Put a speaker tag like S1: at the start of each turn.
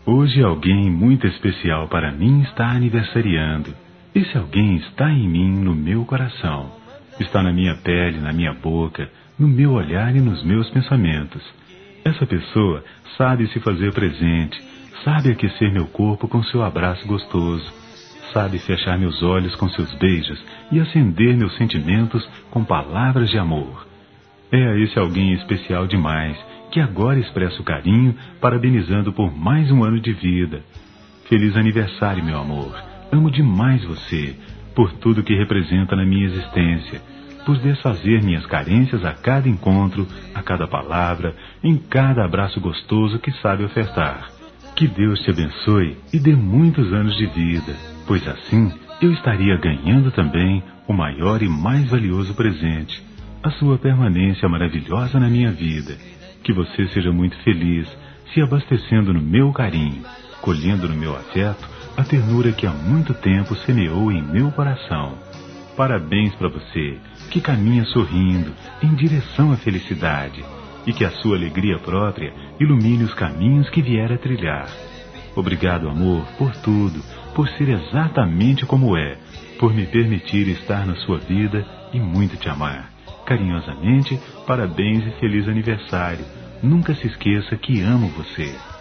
S1: Hoje alguém muito especial para mim está aniversariando. Esse alguém está em mim, no meu coração. Está na minha pele, na minha boca, no meu olhar e nos meus pensamentos. Essa pessoa sabe se fazer presente, sabe aquecer meu corpo com seu abraço gostoso, sabe fechar meus olhos com seus beijos e acender meus sentimentos com palavras de amor. É a esse alguém especial demais que agora expresso carinho, parabenizando por mais um ano de vida. Feliz aniversário, meu amor. Amo demais você, por tudo que representa na minha existência, por desfazer minhas carências a cada encontro, a cada palavra, em cada abraço gostoso que sabe ofertar. Que Deus te abençoe e dê muitos anos de vida, pois assim eu estaria ganhando também o maior e mais valioso presente, a sua permanência maravilhosa na minha vida. Que você seja muito feliz, se abastecendo no meu carinho, colhendo no meu afeto a ternura que há muito tempo semeou em meu coração. Parabéns para você, que caminha sorrindo em direção à felicidade, e que a sua alegria própria ilumine os caminhos que vier a trilhar. Obrigado, amor, por tudo, por ser exatamente como é, por me permitir estar na sua vida e muito te amar. Carinhosamente, parabéns e feliz aniversário. Nunca se esqueça que amo você.